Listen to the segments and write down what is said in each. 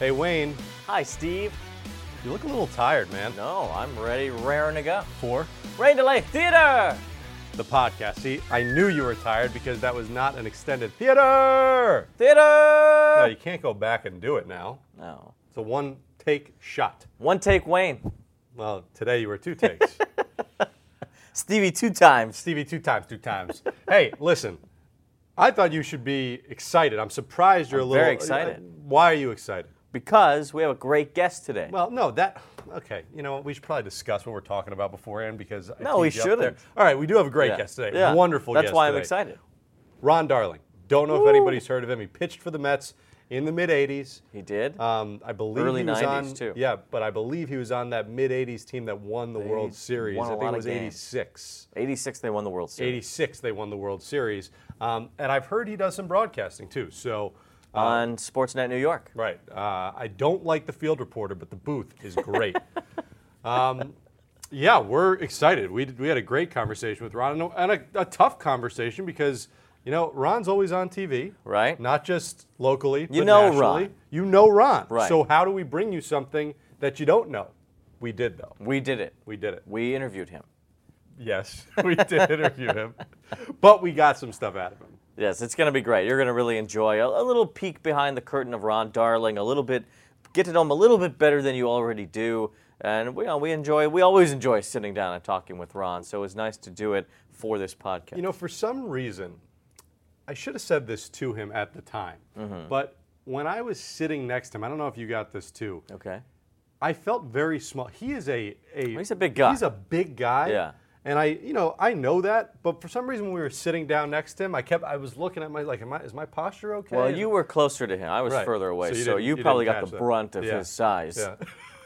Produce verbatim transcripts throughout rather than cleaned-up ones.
Hey, Wayne. Hi, Steve. You look a little tired, man. No, I'm ready, raring to go. For? Rain Delay Theater! The podcast. See, I knew you were tired because that was not an extended theater. Theater! No, you can't go back and do it now. No. It's a one-take shot. One take Wayne. Well, today you were two takes. Stevie two times. Stevie two times, two times. Hey, listen. I thought you should be excited. I'm surprised you're I'm a little... very excited. Why are you excited? Because we have a great guest today. Well, no, that... Okay, you know what? We should probably discuss what we're talking about beforehand because... I No, we teed you up there. shouldn't. All right, we do have a great Yeah. guest today. Yeah. Wonderful That's guest why I'm today. excited. Ron Darling. Don't know Woo. if anybody's heard of him. He pitched for the Mets in the mid-eighties. He did? Um, I believe Early he was nineties, on, too. Yeah, but I believe he was on that mid-eighties team that won the They World Series. won a I think lot it of was games. eighty-six. eighty-six, they won the World Series. eighty-six, they won the World Series. Um, and I've heard he does some broadcasting, too. So, uh, On Sportsnet New York. right. Uh, I don't like the field reporter, but the booth is great. um, yeah, we're excited. We, we had a great conversation with Ron, and a, a tough conversation because... You know, Ron's always on T V. Right. Not just locally, You but know nationally. Ron. You know Ron. Right. So how do we bring you something that you don't know? We did, though. We did it. We did it. We interviewed him. Yes, we did interview him. But we got some stuff out of him. Yes, it's going to be great. You're going to really enjoy a, a little peek behind the curtain of Ron Darling, a little bit, get to know him a little bit better than you already do. And we, you know, we enjoy, we always enjoy sitting down and talking with Ron. So it was nice to do it for this podcast. You know, for some reason, I should have said this to him at the time. Mm-hmm. But when I was sitting next to him, I don't know if you got this too. Okay. I felt very small. He is a, a He's a big guy. He's a big guy. Yeah. And I, you know, I know that, but for some reason when we were sitting down next to him, I kept, I was looking at my, like, am I, is my posture okay? Well, you were closer to him. I was Right. further away, So so you you, didn't- you probably didn't got catch the that. brunt of Yeah. his size. Yeah.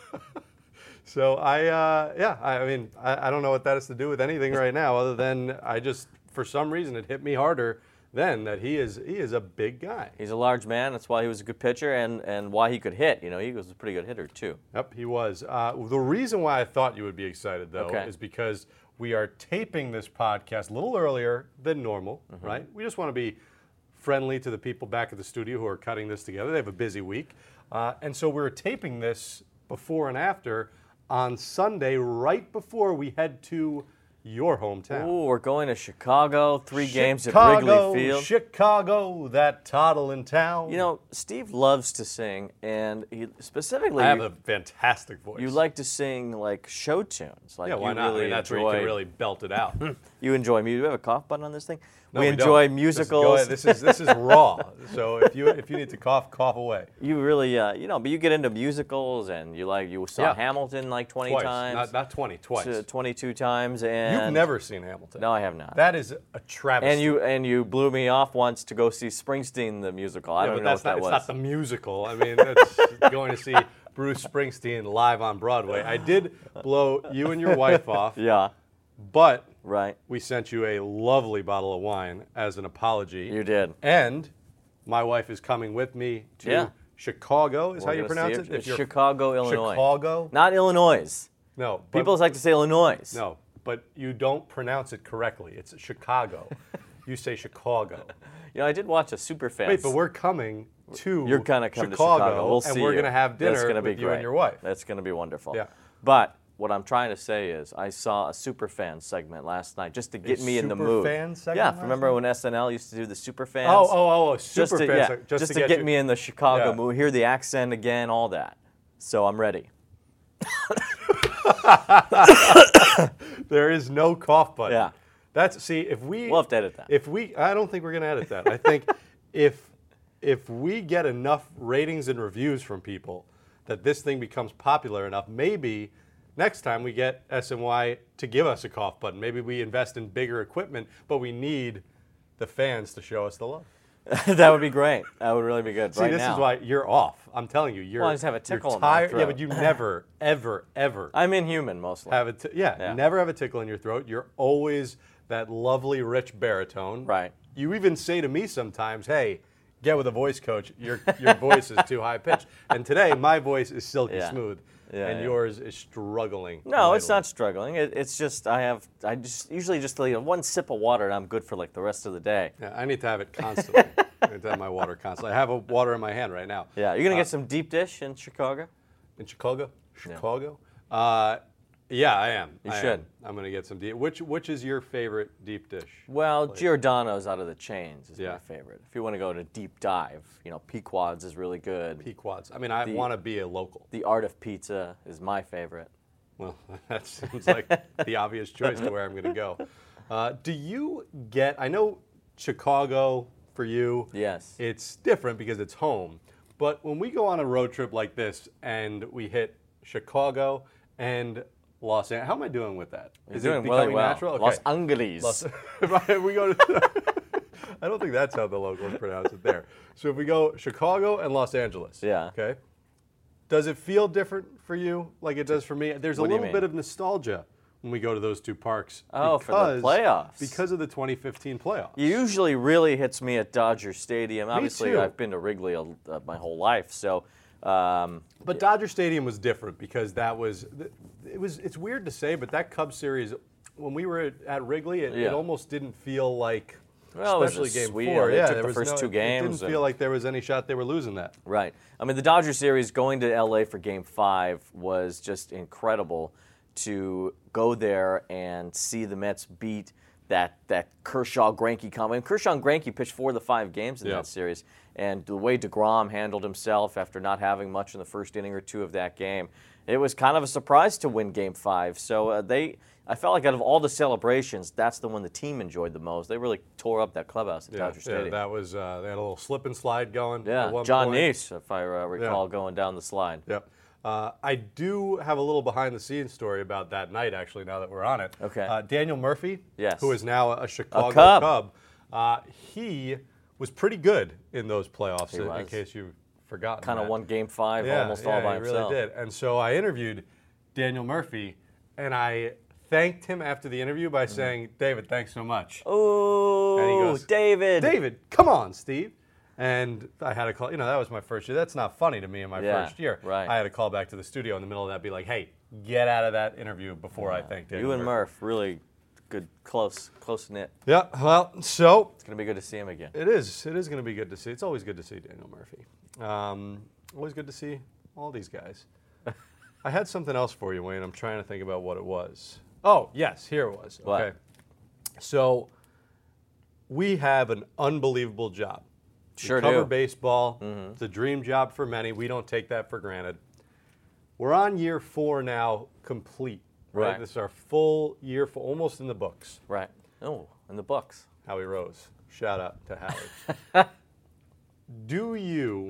So I, uh, yeah, I, I mean, I, I don't know what that has to do with anything right now, other than I just, for some reason, it hit me harder then that he is, he is a big guy. He's a large man. That's why he was a good pitcher and, and why he could hit. You know, he was a pretty good hitter, too. Yep, he was. Uh, the reason why I thought you would be excited, though, Okay. is because we are taping this podcast a little earlier than normal, Mm-hmm. right? We just want to be friendly to the people back at the studio who are cutting this together. They have a busy week. Uh, and so we're taping this before and after on Sunday, right before we head to your hometown. Ooh, we're going to Chicago, three games at Chicago, Wrigley Field. Chicago, that toddling town. You know, Steve loves to sing, and he specifically, I have you, a fantastic voice. you like to sing like show tunes. Like yeah, why you not? Really I mean, that's enjoy, where you can really belt it out. You enjoy music. Do you have a cough button on this thing? No, we don't. enjoy This is- musicals. go ahead. This is this is raw. So if you if you need to cough, cough away. You really, uh, you know, but you get into musicals, and you like you saw Yeah. Hamilton like twenty Twice, times, not not twenty, twice. to twenty-two times, and You've never seen Hamilton. No, I have not. That is a travesty. and you and you blew me off once to go see Springsteen the musical. I Yeah, don't but even know that's what not. that It's was. not the musical. I mean, that's going to see Bruce Springsteen live on Broadway. I did blow you and your wife off, Yeah, but right. we sent you a lovely bottle of wine as an apology. You did. And my wife is coming with me to Yeah. Chicago. Is We're how you gonna pronounce see it? it. It's you're- Chicago, Illinois. Chicago. Not Illinois. No. but- People like to say Illinois. No, but you don't pronounce it correctly. It's Chicago. You say Chicago. You know, I did watch a Superfans. Wait, but we're coming to You're gonna come Chicago, to Chicago. We'll and see we're you. gonna have dinner That's gonna be with you great. and your wife. That's going to be wonderful. Yeah. But what I'm trying to say is, I saw a Superfan segment last night just to get me in the mood. Superfan segment Yeah, last remember night? when S N L used to do the Superfans? Oh, oh, oh, just super to, fan yeah, seg- just, to, get, you- me in the Chicago Yeah. mood, hear the accent again, all that. So I'm ready. There is no cough button. Yeah. That's see if we We'll have to edit that. If we, I don't think we're gonna edit that. I think if if we get enough ratings and reviews from people that this thing becomes popular enough, maybe next time we get S N Y to give us a cough button. Maybe we invest in bigger equipment, but we need the fans to show us the love. That would be great. That would really be good. See, right this now. is why you're off. I'm telling you, you're. Well, I just have a you're tickle in my tired. Yeah, throat. but you never, ever, ever I'm inhuman mostly. have a t- yeah, Yeah. never have a tickle in your throat. You're always that lovely, rich baritone. Right. You even say to me sometimes, "Hey, get with a voice coach. Your your voice is too high pitched." And today, my voice is silky Yeah. smooth, Yeah, and yeah. yours is struggling. No, it's mightily. not struggling. It, it's just I have I just usually just like one sip of water and I'm good for like the rest of the day. Yeah, I need to have it constantly. It's at my water constantly. I have a water in my hand right now. Yeah, you're gonna Uh, get some deep dish in Chicago. In Chicago? Chicago? Yeah, uh, yeah I am. You I should. Am. I'm going to get some deep. Which Which is your favorite deep dish? Well, Giordano's out of the chains is Yeah. my favorite. If you want to go to deep dive, you know, Pequod's is really good. Pequod's. I mean, I The- want to be a local. The Art of Pizza is my favorite. Well, that seems like the obvious choice to where I'm going to go. Uh, do you get, I know Chicago for you, Yes. it's different because it's home. But when we go on a road trip like this and we hit Chicago and Los Angeles, how am I doing with that? You're Is doing it really becoming well. natural? Okay. Los Angeles. Los, right, we go to, I don't think that's how the locals pronounce it there. So if we go Chicago and Los Angeles, Yeah. okay, does it feel different for you like it does for me? There's a What do you little mean? bit of nostalgia when we go to those two parks. Oh, for the because, playoffs. Because of the twenty fifteen playoffs. It usually really hits me at Dodger Stadium. Obviously, too. I've been to Wrigley a, uh, my whole life, so um, But Dodger Stadium was different because that was, it was. It's weird to say, but that Cubs series, when we were at, at Wrigley, it, Yeah. it almost didn't feel like, Well, it was especially a game sweet- four. they Yeah, took there the was first no, two It games didn't and- feel like there was any shot they were losing that. right. I mean, the Dodger series going to L A for Game Five was just incredible to go there and see the Mets beat that that Kershaw Greinke combo. And Kershaw and Greinke pitched four of the five games in Yeah. that series, and the way DeGrom handled himself after not having much in the first inning or two of that game, it was kind of a surprise to win Game Five. So uh, they, I felt like out of all the celebrations, that's the one the team enjoyed the most. They really tore up that clubhouse at Yeah, Dodger Stadium. yeah, that was. Uh, they had a little slip and slide going. Yeah, at one John point. Neese, if I uh, recall, going down the slide. Yep. Uh, I do have a little behind-the-scenes story about that night, actually, now that we're on it. Okay. Uh, Daniel Murphy, Yes. who is now a Chicago Cub. Cub, uh, he was pretty good in those playoffs, He in, in was. case you've forgotten Kind of that. won Game Five yeah, almost yeah, all by he himself. really did. And so I interviewed Daniel Murphy, and I thanked him after the interview by saying, David, thanks so much. Oh, And he goes, David. David, come on, Steve. And I had to call, you know, that was my first year. That's not funny to me in my Yeah, first year. right. I had to call back to the studio in the middle of that, be like, hey, get out of that interview before I thank Daniel You and Murphy. Murph, really good, close, close knit. Yeah, well, so It's gonna be good to see him again. it is. It is going to be good to see. It's always good to see Daniel Murphy. Um, always good to see all these guys. I had something else for you, Wayne. I'm trying to think about what it was. Oh, yes, here it was. What? Okay. So we have an unbelievable job. We Sure cover do. Mm-hmm. baseball. It's a dream job for many. We don't take that for granted. We're on year four now, complete. Right. Right. This is our full year, for almost in the books. Right. Oh, in the books. Howie Rose. Shout out to Howie. Do you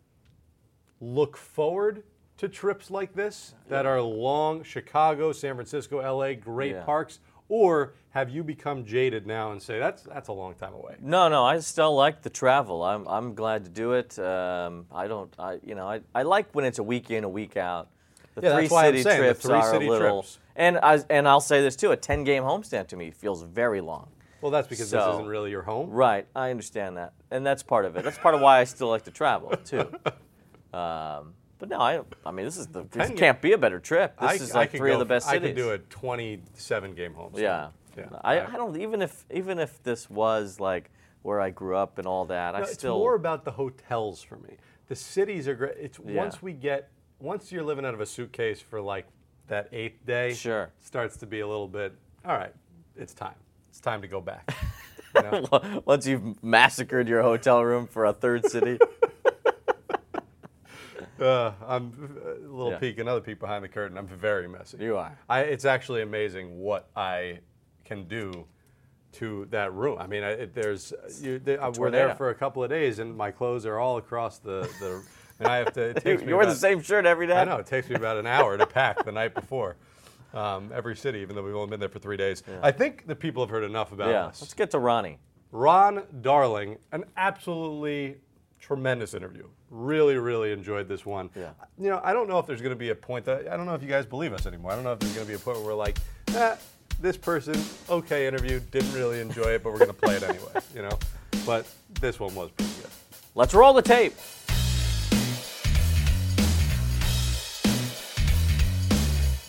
look forward to trips like this that are long, Chicago, San Francisco, L A, great Yeah. parks, or have you become jaded now and say that's that's a long time away? No, no, I still like the travel. I'm, I'm glad to do it. Um, I don't, I, you know, I, I like when it's a week in, a week out. The Yeah, three that's why I'm city saying the trips three are city a little, trips. and I, and I'll say this too: a ten game homestand to me feels very long. Well, that's because this So- isn't really your home. Right, I understand that, and that's part of it. That's part of why I still like to travel too. Um, but no, I, I mean, this is the this ten can't be a better trip. This I, is I like could three go, of the best I cities. could do a twenty-seven game home. Yeah, Yeah. I, I- I don't even if even if this was like where I grew up and all that, I No, it's still more about the hotels for me. The cities are great. It's Yeah. once we get once you're living out of a suitcase for like that eighth day, Sure. it starts to be a little bit. All right, it's time. It's time to go back. You know? once you've massacred your hotel room for a third city. uh, I'm a little Yeah. peek, another peek behind the curtain. I'm very messy. You are. I, it's actually amazing what I can do to that room. I mean, I, it, there's you, they, uh, we're there tornado. for a couple of days, and my clothes are all across the the. And I have to. It takes me You wear the about- same shirt every day. I know. It takes me about an hour to pack the night before. Um, every city, even though we've only been there for three days. I think the people have heard enough about Yeah. us. Let's get to Ronnie. Ron Darling, an absolutely tremendous interview. Really, really enjoyed this one. Yeah. You know, I don't know if there's going to be a point that I don't know if you guys believe us anymore. I don't know if there's going to be a point where we're like, eh, this person, okay, interview, didn't really enjoy it, but we're going to play it anyway. You know, but this one was pretty good. Let's roll the tape.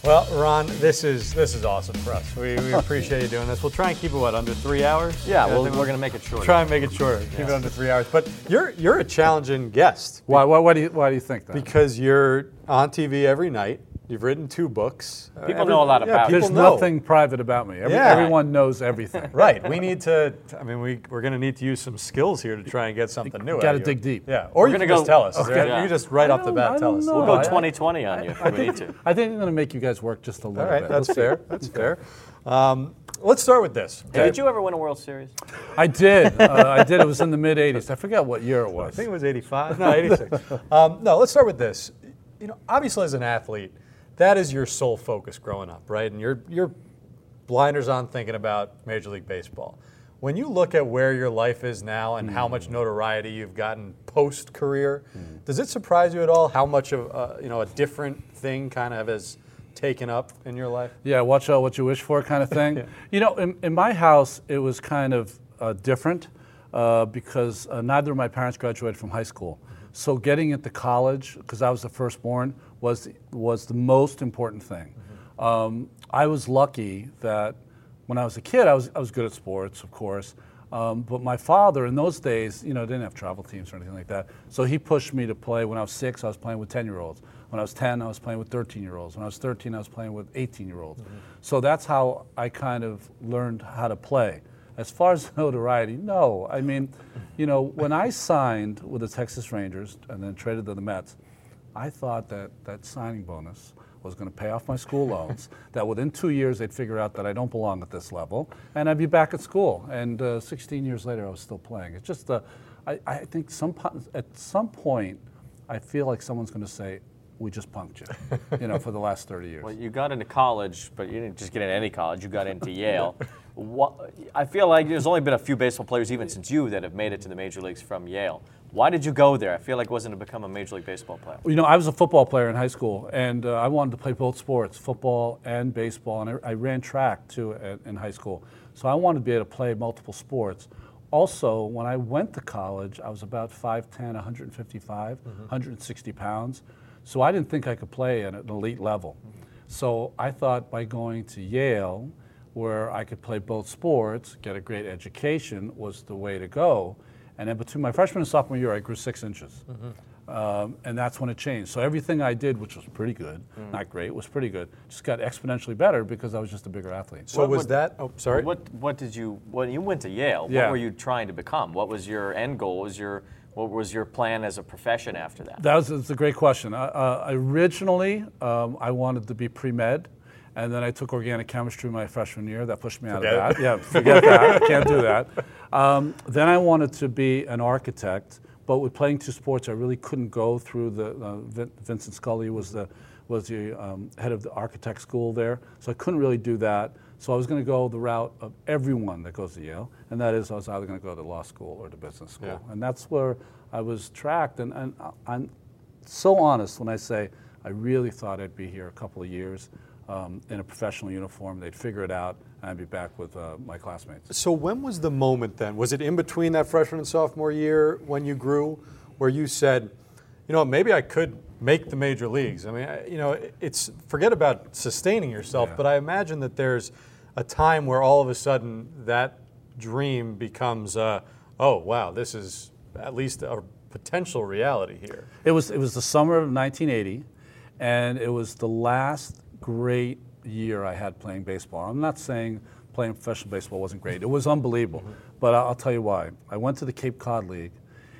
Well, Ron, this is this is awesome for us. We, we appreciate you doing this. We'll try and keep it, what, under three hours? Yeah, I well, think we're going to make it shorter. Try and make it shorter. Keep Yes. it under three hours. But you're you're a challenging guest. Why, why, why, do you, why do you think that? Because you're on T V every night. You've written two books. People know a lot yeah, about you. people There's know. nothing private about me. Every, Yeah. Everyone knows everything. Right. We need to, I mean, we, we're going to need to use some skills here to try and get something new. Gotta out of you. dig deep. Yeah. Or We're you gonna can go- just tell us. Okay. You Yeah. can just right I off the don't- bat I tell don't us. know. We'll go I- twenty twenty on you if we need to. I think I'm going to make you guys work just a little All right. bit. That's Let's see. fair. That's fair. Um, let's start with this. Hey, okay? did you ever win a World Series? I did. Uh, I did. It was in the mid eighties. I forget what year it I was. think it was eighty-five. No, eighty-six. um, no, let's start with this. You know, obviously as an athlete, that is your sole focus growing up, right? And you're you're blinders on thinking about Major League Baseball. When you look at where your life is now and how much notoriety you've gotten post career, does it surprise you at all how much of uh, you know a different thing kind of has taken up in your life? Yeah, watch out what you wish for kind of thing. Yeah. You know, in, in my house, it was kind of uh, different uh, because uh, neither of my parents graduated from high school. So getting into college, because I was the firstborn, was was the most important thing. Um, I was lucky that when I was a kid, I was I was good at sports, of course. Um, but my father, in those days, you know, didn't have travel teams or anything like that. So he pushed me to play. When I was six, I was playing with ten-year-olds. When I was ten, I was playing with thirteen-year-olds. When I was thirteen, I was playing with eighteen-year-olds. Mm-hmm. So that's how I kind of learned how to play. As far as notoriety, no. I mean, you know, when I signed with the Texas Rangers and then traded to the Mets, I thought that that signing bonus was going to pay off my school loans, that within two years they'd figure out that I don't belong at this level, and I'd be back at school. And uh, sixteen years later, I was still playing. It's just, uh, I, I think some po- at some point, I feel like someone's going to say, we just punked you, you know, for the last thirty years. Well, you got into college, but you didn't just get into any college. You got into Yale. What, I feel like there's only been a few baseball players, even since you, that have made it to the major leagues from Yale. Why did you go there? I feel like it wasn't to become a Major League Baseball player. You know, I was a football player in high school, and uh, I wanted to play both sports, football and baseball, and I, I ran track, too, at, in high school. So I wanted to be able to play multiple sports. Also, when I went to college, I was about five ten, one fifty-five, mm-hmm. one hundred sixty pounds. So I didn't think I could play at an elite level. Mm-hmm. So I thought by going to Yale, where I could play both sports, get a great education, was the way to go. And then between my freshman and sophomore year, I grew six inches. Mm-hmm. um, and that's when it changed. So everything I did, which was pretty good, mm. not great, was pretty good, just got exponentially better because I was just a bigger athlete. So What- was what- that, oh, sorry. What What did you when you went to Yale? Yeah. What were you trying to become? What was your end goal? What was your what was your plan as a profession after that? That was that's a great question. Uh, uh, originally, um, I wanted to be pre-med, and then I took organic chemistry my freshman year. That pushed me out Forget of it. that. Yeah, forget that. Can't do that. Um, then I wanted to be an architect, but with playing two sports, I really couldn't go through the. Uh, Vin- Vincent Scully was the was the um, head of the architect school there, so I couldn't really do that. So I was going to go the route of everyone that goes to Yale, and that is I was either going to go to law school or to business school, Yeah. and that's where I was tracked. And, and I'm so honest when I say I really thought I'd be here a couple of years um, in a professional uniform. They'd figure it out, and I'd be back with uh, my classmates. So when was the moment then? Was it in between that freshman and sophomore year when you grew, where you said, you know, maybe I could make the major leagues? I mean, I- you know, it's forget about sustaining yourself, Yeah. but I imagine that there's a time where all of a sudden that dream becomes, uh, oh wow, this is at least a potential reality here. It was it was the summer of nineteen eighty, and it was the last great year I had playing baseball. I'm not saying playing professional baseball wasn't great. It was unbelievable, mm-hmm. but I'll tell you why. I went to the Cape Cod League,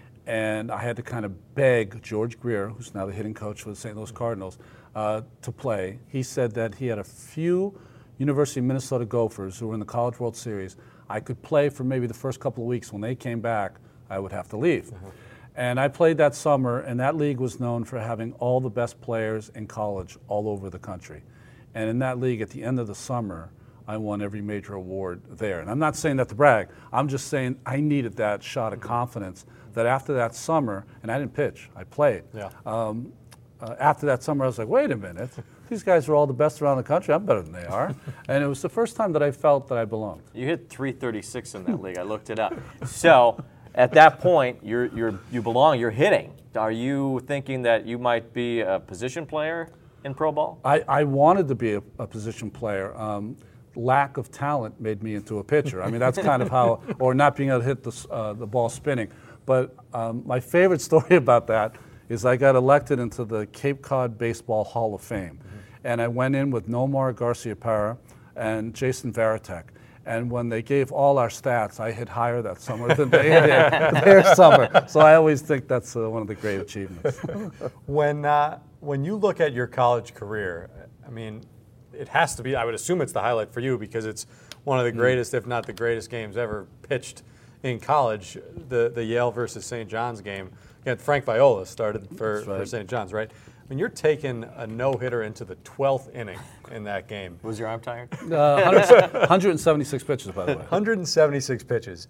and I had to kind of beg George Greer, who's now the hitting coach for the Saint Louis Cardinals, uh, to play. He said that he had a few University of Minnesota Gophers who were in the College World Series. I could play for maybe the first couple of weeks. When they came back, I would have to leave. Mm-hmm. And I played that summer, and that league was known for having all the best players in college all over the country. And in that league, at the end of the summer, I won every major award there. And I'm not saying that to brag. I'm just saying I needed that shot of confidence that after that summer, and I didn't pitch, I played. Yeah. Um, uh, after that summer, I was like, wait a minute. These guys are all the best around the country. I'm better than they are. And it was the first time that I felt that I belonged. You hit three thirty-six in that league. I looked it up. So at that point, you're you're you belong. You're hitting. Are you thinking that you might be a position player? in pro ball? I, I wanted to be a, a position player. Um, lack of talent made me into a pitcher. I mean, that's kind of how, or not being able to hit the, uh, the ball spinning. But um, my favorite story about that is I got elected into the Cape Cod Baseball Hall of Fame. Mm-hmm. And I went in with Nomar Garciaparra and Jason Varitek. And when they gave all our stats, I hit higher that summer than they did their summer. So I always think that's uh, one of the great achievements. When uh, when you look at your college career, I mean, it has to be, I would assume it's the highlight for you because it's one of the greatest, mm. if not the greatest games ever pitched in college, the, the Yale versus Saint John's game. Again, Frank Viola started for, right. for Saint John's, right? When you're taking a no-hitter into the twelfth inning in that game. Was your arm tired? Uh, one hundred seventy-six pitches, by the way. one hundred seventy-six pitches.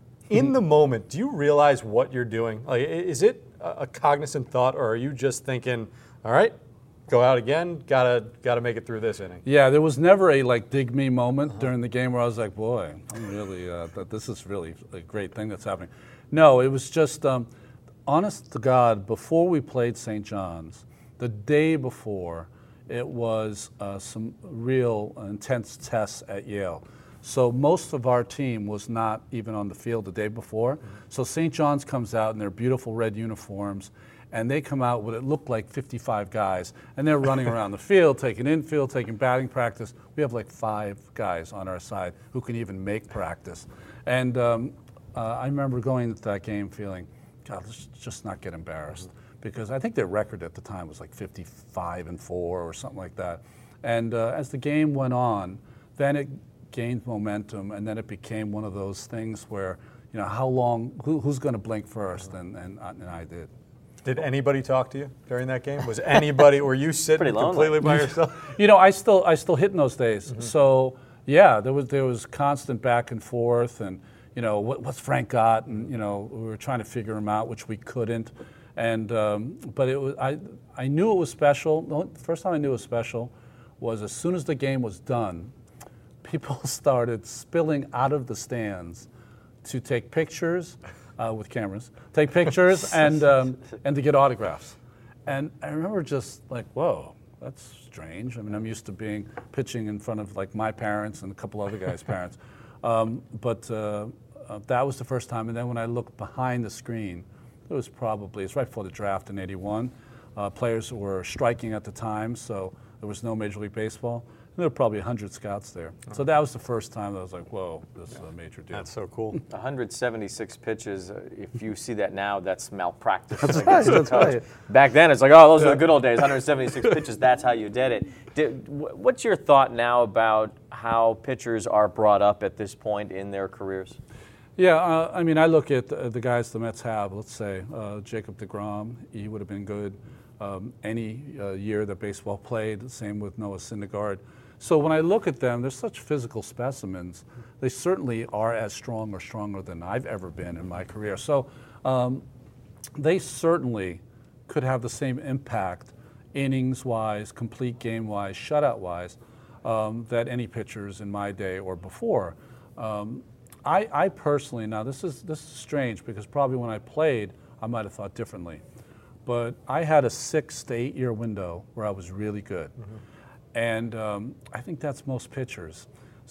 In the moment, do you realize what you're doing? Like, is it a cognizant thought, or are you just thinking, all right, go out again, gotta gotta make it through this inning? Yeah, there was never a like dig me moment uh-huh. during the game where I was like, boy, I'm really, uh, th- this is really a great thing that's happening. No, it was just, um, honest to God, before we played Saint John's, the day before, it was uh, some real intense tests at Yale. So most of our team was not even on the field the day before. Mm-hmm. So Saint John's comes out in their beautiful red uniforms, and they come out with it looked like fifty-five guys, and they're running around the field, taking infield, taking batting practice. We have like five guys on our side who can even make practice. And um, uh, I remember going into that game feeling, God, let's just not get embarrassed. Mm-hmm. Because I think their record at the time was like fifty-five and four or something like that. And uh, as the game went on, then it gained momentum, and then it became one of those things where, you know, how long, who, who's going to blink first? And, and, and I did. Did anybody talk to you during that game? Was anybody, were you sitting completely by yourself? You know, I still I still hit in those days. Mm-hmm. So yeah, there was there was constant back and forth, and you know, what, what's Frank got? And you know, we were trying to figure him out, which we couldn't. And um, but it was I I knew it was special. The first time I knew it was special was as soon as the game was done, people started spilling out of the stands to take pictures uh, with cameras, take pictures and um, and to get autographs. And I remember just like, whoa, that's strange. I mean, I'm used to being pitching in front of like my parents and a couple other guys' parents, um, but uh, uh, that was the first time. And then when I looked behind the screen. It was probably, it's right before the draft in eighty-one. Uh, players were striking at the time, so there was no Major League Baseball. And there were probably one hundred scouts there. So that was the first time that I was like, whoa, this is a major deal. That's so cool. one hundred seventy-six pitches, uh, if you see that now, that's malpractice. That's right, that's right. Back then, it's like, oh, those yeah. are the good old days, one hundred seventy-six pitches, that's how you did it. Did, what's your thought now about how pitchers are brought up at this point in their careers? Yeah, uh, I mean, I look at the, the guys the Mets have, let's say, uh, Jacob deGrom, he would have been good um, any uh, year that baseball played, the same with Noah Syndergaard. So when I look at them, they're such physical specimens. They certainly are as strong or stronger than I've ever been in my career. So um, they certainly could have the same impact, innings-wise, complete game-wise, shutout-wise, um, that any pitchers in my day or before. Um, I, I personally, now this is this is strange because probably when I played, I might have thought differently. But I had a six to eight year window where I was really good. Mm-hmm. And um, I think that's most pitchers.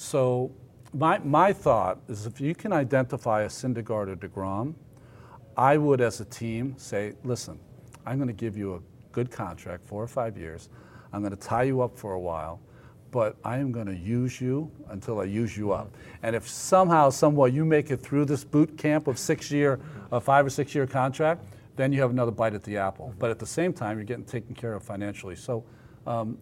So my my thought is if you can identify a Syndergaard or deGrom, I would as a team say, listen, I'm going to give you a good contract, four or five years. I'm going to tie you up for a while. But I am going to use you until I use you up. And if somehow, somewhat, you make it through this boot camp of six-year, a five or six-year contract, then you have another bite at the apple. But at the same time, you're getting taken care of financially. So um,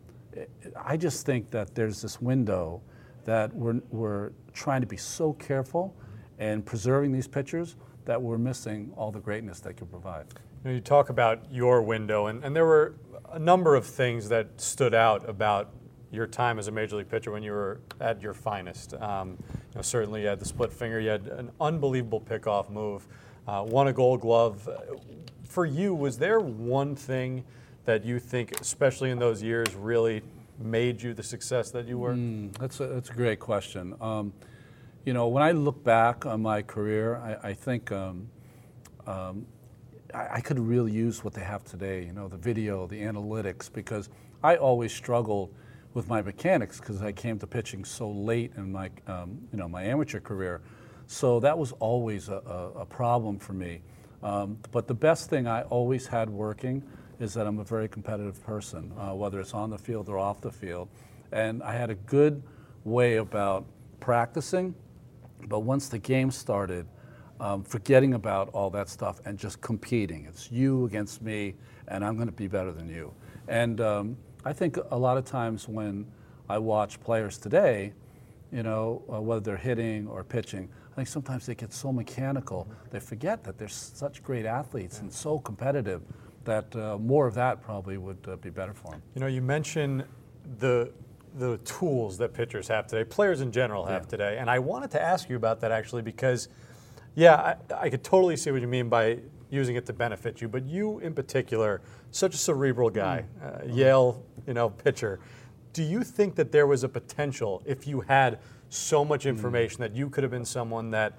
I just think that there's this window that we're, we're trying to be so careful and preserving these pitchers that we're missing all the greatness they could provide. You know, you talk about your window, and, and there were a number of things that stood out about your time as a major league pitcher when you were at your finest. Um, you know, certainly you had the split finger, you had an unbelievable pickoff move, uh, won a Gold Glove. For you, was there one thing that you think, especially in those years, really made you the success that you were? Mm, that's, a, that's a great question. Um, you know, when I look back on my career, I, I think um, um, I, I could really use what they have today, you know, the video, the analytics, because I always struggled with my mechanics because I came to pitching so late in my, um, you know, my amateur career. So that was always a, a, a problem for me. Um, but the best thing I always had working is that I'm a very competitive person, uh, whether it's on the field or off the field. And I had a good way about practicing, but once the game started, um, forgetting about all that stuff and just competing. It's you against me, and I'm going to be better than you. And um, I think a lot of times when I watch players today, you know, uh, whether they're hitting or pitching, I think sometimes they get so mechanical, they forget that they're such great athletes and so competitive that uh, more of that probably would uh, be better for them. You know, you mentioned the the tools that pitchers have today, players in general have Yeah. today, and I wanted to ask you about that actually because, yeah, I, I could totally see what you mean by using it to benefit you, but you in particular, such a cerebral guy, uh, Yale, you know, pitcher. Do you think that there was a potential if you had so much information that you could have been someone that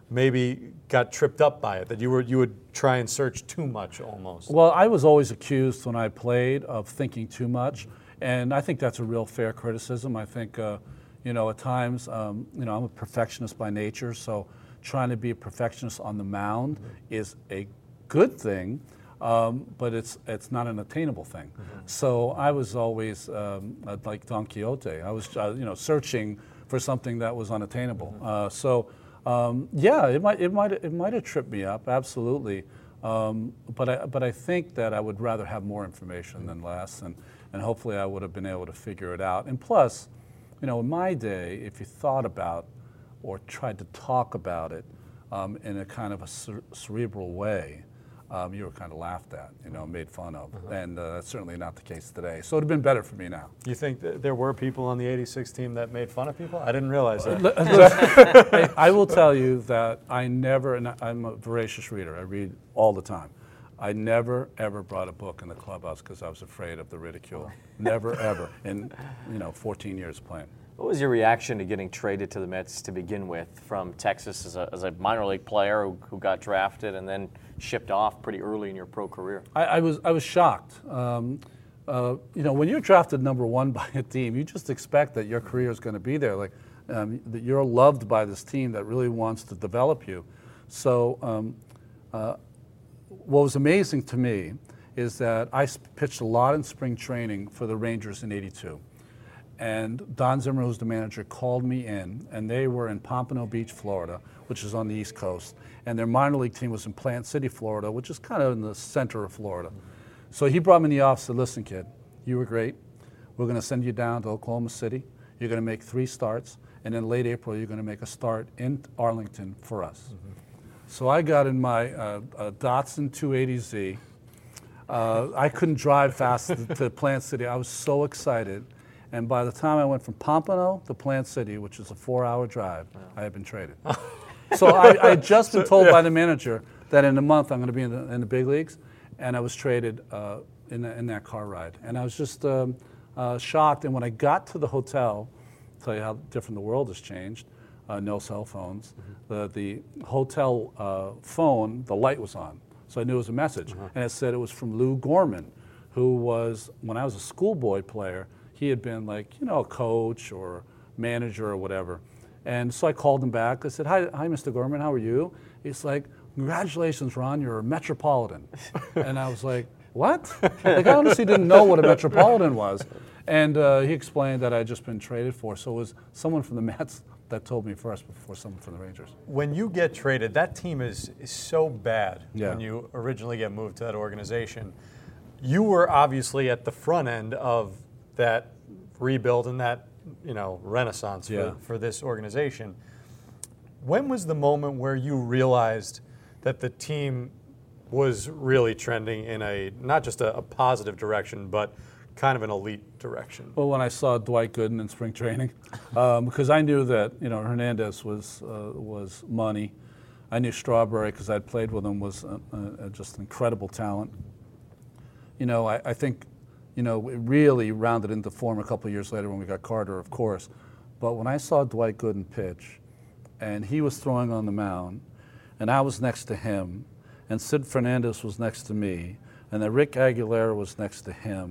maybe got tripped up by it, that you were you would try and search too much almost? Well, I was always accused when I played of thinking too much, and I think that's a real fair criticism. I think, uh, you know, at times, um, you know, I'm a perfectionist by nature, so trying to be a perfectionist on the mound is a good thing, um, but it's it's not an attainable thing. Mm-hmm. So I was always um, like Don Quixote. I was, uh, you know, searching for something that was unattainable. Mm-hmm. uh, so. Um, yeah, it might it might it might have tripped me up, absolutely. Um, but I but I think that I would rather have more information than less, and and hopefully I would have been able to figure it out. And plus, you know, in my day, if you thought about or tried to talk about it um, in a kind of a cer- cerebral way, um, you were kind of laughed at, you know, made fun of, uh-huh. and uh, that's certainly not the case today. So it'd have been better for me now. You think that there were people on the eighty-six team that made fun of people? I didn't realize that. I, I will tell you that I never, and I'm a voracious reader, I read all the time. I never, ever brought a book in the clubhouse because I was afraid of the ridicule. Never, ever, in, you know, fourteen years of playing. What was your reaction to getting traded to the Mets to begin with from Texas as a, as a minor league player who, who got drafted and then shipped off pretty early in your pro career? I, I was I was shocked. Um, uh, you know, when you're drafted number one by a team, you just expect that your career is going to be there, like um, that you're loved by this team that really wants to develop you. So um, uh, what was amazing to me is that I pitched a lot in spring training for the Rangers in eighty-two. And Don Zimmer, who's the manager, called me in, and they were in Pompano Beach, Florida, which is on the East Coast, and their minor league team was in Plant City, Florida, which is kind of in the center of Florida. So he brought me in the office and said, listen, kid, you were great. We're going to send you down to Oklahoma City. You're going to make three starts, and in late April, you're going to make a start in Arlington for us. Mm-hmm. So I got in my uh, uh, Datsun two eighty Z. Uh, I couldn't drive fast to, to Plant City. I was so excited. And by the time I went from Pompano to Plant City, which is a four-hour drive, wow. I had been traded. So I, I had just been told by the manager that in a month I'm going to be in the, in the big leagues, and I was traded uh, in, the, in that car ride. And I was just um, uh, shocked. And when I got to the hotel, I'll tell you how different the world has changed, uh, no cell phones. Mm-hmm. The, the hotel uh, phone, the light was on, so I knew it was a message. Uh-huh. And it said it was from Lou Gorman, who was, when I was a schoolboy player, he had been like, you know, a coach or manager or whatever. And so I called him back. I said, hi, hi, Mister Gorman, how are you? He's like, congratulations, Ron, you're a Metropolitan. And I was like, what? Like, I honestly didn't know what a Metropolitan was. And uh, he explained that I'd just been traded for. So it was someone from the Mets that told me first before someone from the Rangers. When you get traded, that team is, is so bad yeah. when you originally get moved to that organization. You were obviously at the front end of that rebuild and that, you know, renaissance for, yeah. for this organization. When was the moment where you realized that the team was really trending in a, not just a, a positive direction, but kind of an elite direction? Well, when I saw Dwight Gooden in spring training, um, because I knew that, you know, Hernandez was uh, was money. I knew Strawberry, because I'd played with him, was a, a, just incredible talent. You know, I, I think, you know, it really rounded into form a couple of years later when we got Carter, of course. But when I saw Dwight Gooden pitch, and he was throwing on the mound, and I was next to him, and Sid Fernandez was next to me, and then Rick Aguilera was next to him,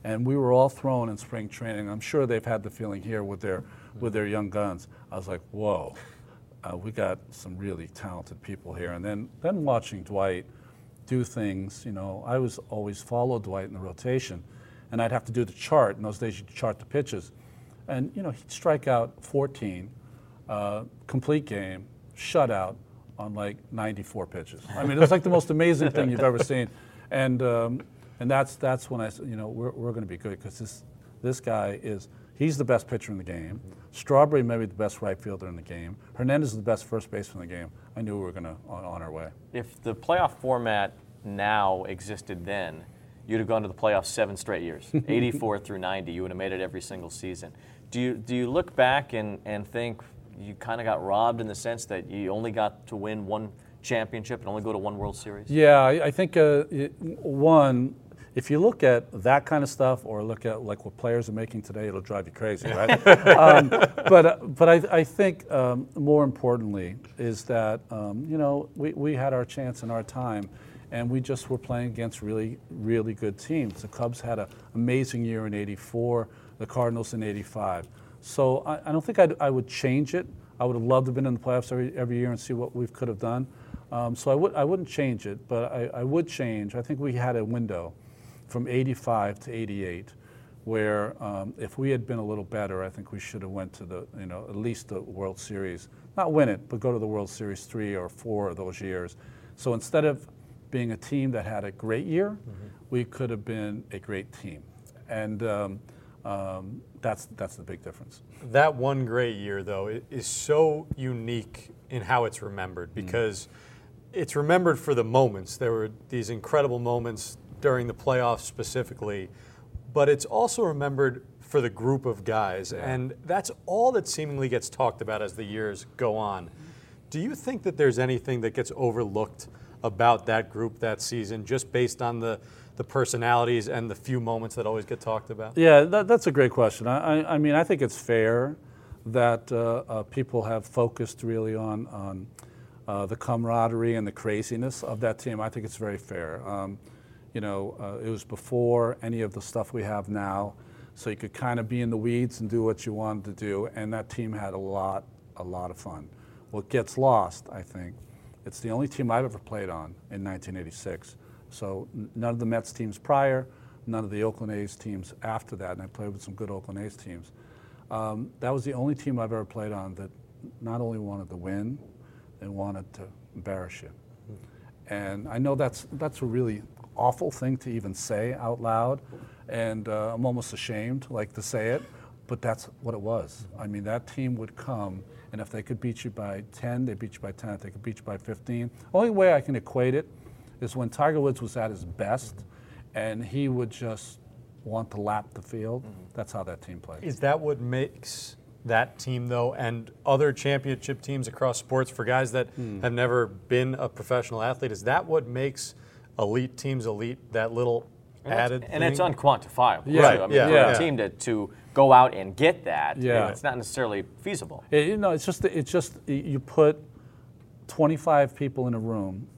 And we were all thrown in spring training. I'm sure they've had the feeling here with their with their young guns. I was like, whoa, uh, we got some really talented people here. And then then watching Dwight do things, you know, I was always follow Dwight in the rotation, and I'd have to do the chart. In those days, you'd chart the pitches. And, you know, he'd strike out fourteen, uh, complete game, shutout on like ninety-four pitches. I mean, it was like the most amazing thing you've ever seen. And um, and that's that's when I said, you know, we're, we're going to be good because this this guy is, he's the best pitcher in the game. Strawberry may be the best right fielder in the game. Hernandez is the best first baseman in the game. I knew we were going to on, on our way. If the playoff format now existed then, you'd have gone to the playoffs seven straight years, eighty-four through ninety. You would have made it every single season. Do you do you look back and, and think you kind of got robbed in the sense that you only got to win one championship and only go to one World Series? Yeah, I, I think uh, it, one, if you look at that kind of stuff or look at like what players are making today, it'll drive you crazy, right? um, but uh, but I, I think um, more importantly is that um, you know we, we had our chance in our time, and we just were playing against really really good teams. The Cubs had an amazing year in eighty-four, the Cardinals in eighty-five. So I, I don't think I'd, I would change it. I would have loved to have been in the playoffs every every year and see what we could have done. Um, so I would I wouldn't change it, but I, I would change. I think we had a window from eighty-five to eighty-eight, where um, if we had been a little better, I think we should have went to the, you know, at least the World Series. Not win it, but go to the World Series three or four of those years. So instead of being a team that had a great year, mm-hmm. we could have been a great team. And um, um, that's that's the big difference. That one great year, though, is so unique in how it's remembered because mm-hmm. it's remembered for the moments. There were these incredible moments during the playoffs specifically, but it's also remembered for the group of guys, yeah. and that's all that seemingly gets talked about as the years go on. Do you think that there's anything that gets overlooked about that group that season, just based on the, the personalities and the few moments that always get talked about? Yeah, that, that's a great question. I, I, I mean, I think it's fair that uh, uh, people have focused really on, on uh, the camaraderie and the craziness of that team. I think it's very fair. Um, You know, uh, it was before any of the stuff we have now, so you could kind of be in the weeds and do what you wanted to do, and that team had a lot, a lot of fun. What gets lost, I think, it's the only team I've ever played on in nineteen eighty-six. So n- none of the Mets teams prior, none of the Oakland A's teams after that, and I played with some good Oakland A's teams. Um, that was the only team I've ever played on that not only wanted to win, they wanted to embarrass you. Mm-hmm. And I know that's that's a really awful thing to even say out loud, and uh, I'm almost ashamed like to say it, but that's what it was. I mean, that team would come, and if they could beat you by ten, they beat you by ten. If they could beat you by fifteen, only way I can equate it is when Tiger Woods was at his best, and he would just want to lap the field. Mm-hmm. That's how that team played. Is that what makes that team, though, and other championship teams across sports for guys that mm. have never been a professional athlete, is that what makes elite teams elite, that little and added and thing? it's unquantifiable. Yeah. Right. I mean, Yeah. for Yeah. a team to, to go out and get that, Yeah. it's not necessarily feasible. It, you know, it's just it's just you put twenty-five people in a room,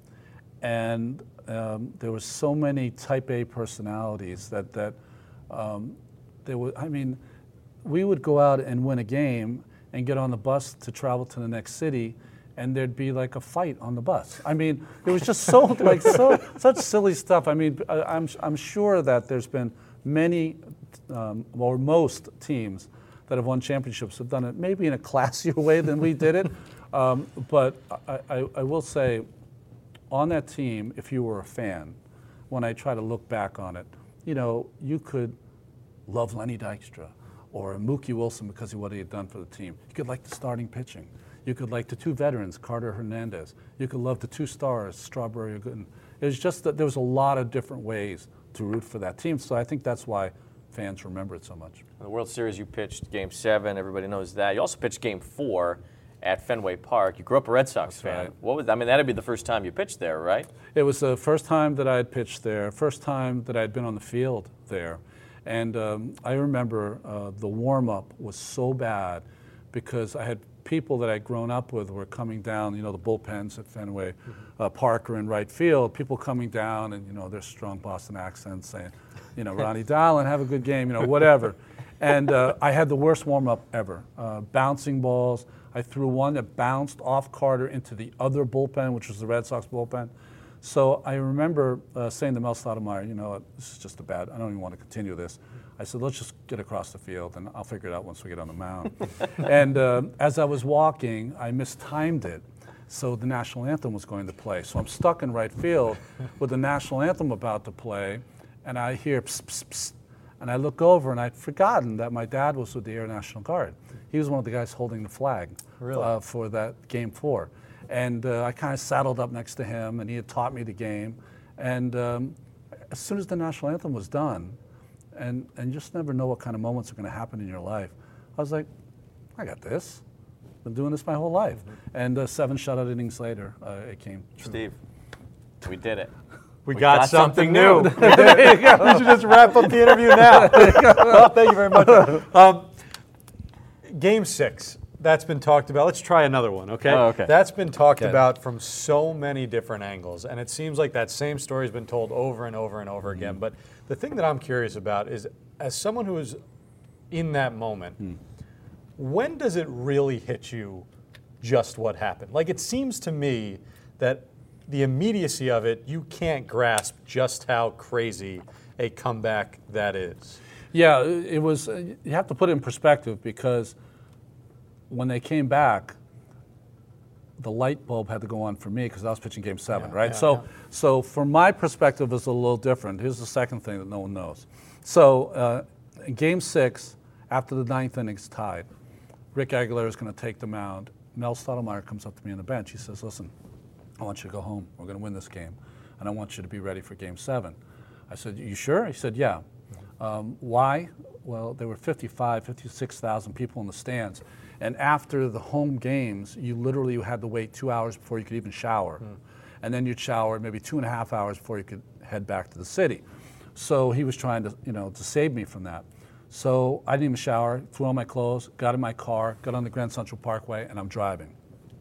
and um, there were so many Type A personalities that that um, there was. I mean, we would go out and win a game and get on the bus to travel to the next city, and there'd be like a fight on the bus. I mean, it was just so like so such silly stuff. I mean, I, I'm I'm sure that there's been many, um, or most teams that have won championships have done it maybe in a classier way than we did it. Um, but I, I, I will say, on that team, if you were a fan, when I try to look back on it, you know, you could love Lenny Dykstra or Mookie Wilson because of what he had done for the team. You could like the starting pitching. You could like the two veterans, Carter Hernandez. You could love the two stars, Strawberry or Gooden. It was just that there was a lot of different ways to root for that team. So I think that's why fans remember it so much. In the World Series, you pitched Game Seven. Everybody knows that. You also pitched Game Four at Fenway Park. You grew up a Red Sox That's fan. right. What was? I mean, that'd be the first time you pitched there, right? It was the first time that I had pitched there, first time that I had been on the field there. And um, I remember uh, the warm-up was so bad because I had people that I'd grown up with were coming down, you know, the bullpens at Fenway, mm-hmm. uh, Parker in right field, people coming down and, you know, their strong Boston accents saying, you know, Ronnie Dowling, have a good game, you know, whatever. And uh, I had the worst warm-up ever. Uh, bouncing balls. I threw one that bounced off Carter into the other bullpen, which was the Red Sox bullpen. So I remember uh, saying to Mel Stottlemyre, you know, this is just a bad, I don't even want to continue this. I said, let's just get across the field, and I'll figure it out once we get on the mound. and uh, as I was walking, I mistimed it. So the national anthem was going to play. So I'm stuck in right field with the national anthem about to play, and I hear psst, psst, psst. And I look over, and I'd forgotten that my dad was with the Air National Guard. He was one of the guys holding the flag really? uh, for that game four. And uh, I kind of saddled up next to him, and he had taught me the game. And um, as soon as the national anthem was done, and, and you just never know what kind of moments are going to happen in your life, I was like, I got this. Been doing this my whole life. Mm-hmm. And uh, seven shutout innings later, uh, it came true. Steve, we did it. We, we got, got something something, new. new. we, did. we should just wrap up the interview now. Well, thank you very much. Um, game six. That's been talked about. Let's try another one, okay? Oh, okay. That's been talked Okay. about from so many different angles, and it seems like that same story has been told over and over and over again. But the thing that I'm curious about is, as someone who is in that moment, mm. when does it really hit you just what happened? Like, it seems to me that the immediacy of it, you can't grasp just how crazy a comeback that is. Yeah, it was, you have to put it in perspective, because when they came back, the light bulb had to go on for me because I was pitching game seven, yeah, right? Yeah, so, yeah. so from my perspective, it's a little different. Here's the second thing that no one knows. So, uh, in game six, after the ninth inning's tied, Rick Aguilera is going to take the mound. Mel Stottlemyre comes up to me on the bench. He says, listen, I want you to go home. We're going to win this game, and I want you to be ready for game seven. I said, you sure? He said, yeah. Um, why? Well, there were fifty-five, fifty-six thousand people in the stands. And after the home games, you literally had to wait two hours before you could even shower. Mm. And then you'd shower maybe two and a half hours before you could head back to the city. So he was trying to, you know, to save me from that. So I didn't even shower, threw on my clothes, got in my car, got on the Grand Central Parkway, and I'm driving.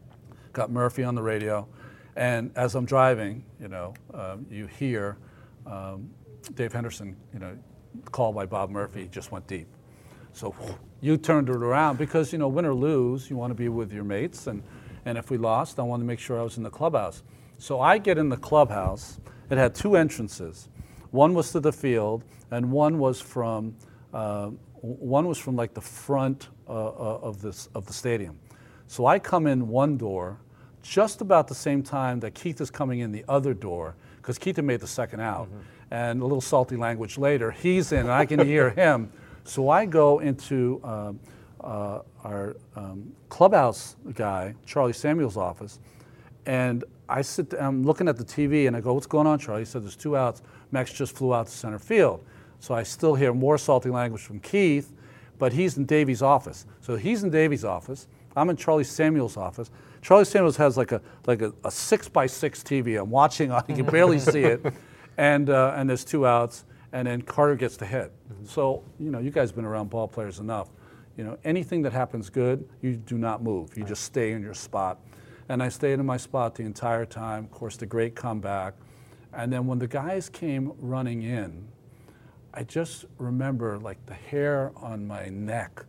Got Murphy on the radio. And as I'm driving, you know, um, you hear um, Dave Henderson, you know, called by Bob Murphy, just went deep. So you turned it around because, you know, win or lose, you want to be with your mates. And, and if we lost, I wanted to make sure I was in the clubhouse. So I get in the clubhouse. It had two entrances. One was to the field, and one was from uh, one was from like the front uh, of this of the stadium. So I come in one door, just about the same time that Keith is coming in the other door, because Keith had made the second out. Mm-hmm. And a little salty language later, he's in, and I can hear him. So I go into uh, uh, our um, clubhouse guy, Charlie Samuel's office, and I sit, I'm looking at the T V, and I go, what's going on, Charlie? He said, there's two outs. Max just flew out to center field. So I still hear more salty language from Keith, but he's in Davey's office. So he's in Davey's office. I'm in Charlie Samuel's office. Charlie Samuel's has like a like a, a six by six T V. I'm watching on, you can barely see it, and uh, and there's two outs, and then Carter gets the hit. Mm-hmm. So, you know, you guys have been around ball players enough. You know, anything that happens good, you do not move. You right. just stay in your spot. And I stayed in my spot the entire time. Of course, the great comeback. And then when the guys came running in, I just remember like the hair on my neck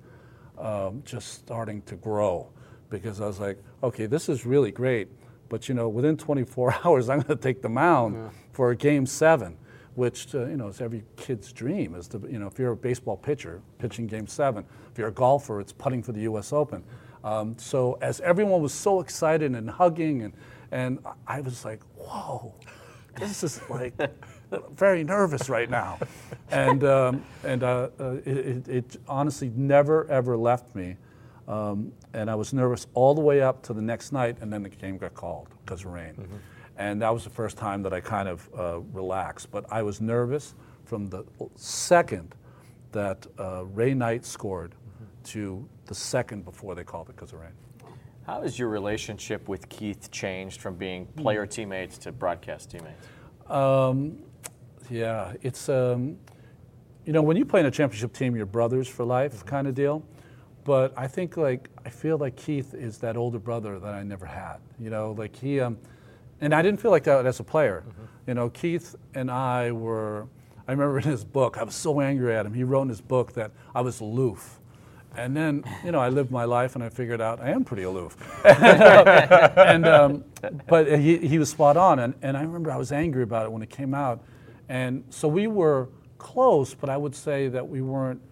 um, just starting to grow, because I was like, okay, this is really great, but you know, within twenty-four hours, I'm going to take the mound yeah. for a game seven, which uh, you know is every kid's dream. Is to, you know, if you're a baseball pitcher, pitching game seven. If you're a golfer, it's putting for the U S Open. Um, so as everyone was so excited and hugging, and and I was like, whoa, this is like very nervous right now, and um, and uh, uh, it, it, it honestly never ever left me. Um, and I was nervous all the way up to the next night, and then the game got called because of rain. Mm-hmm. And that was the first time that I kind of uh, relaxed. But I was nervous from the second that uh, Ray Knight scored mm-hmm. to the second before they called it because of rain. How has your relationship with Keith changed from being player teammates to broadcast teammates? Um, yeah, it's, um, you know, when you play in a championship team, you're brothers for life mm-hmm. kind of deal. but I think like I feel like Keith is that older brother that I never had. You know, like he, um, and I didn't feel like that as a player. Mm-hmm. You know, Keith and I were. I remember in his book, I was so angry at him. He wrote in his book that I was aloof. And then, you know, I lived my life and I figured out I am pretty aloof. and um, But he, he was spot on. And, and I remember I was angry about it when it came out. And so we were close, but I would say that we weren't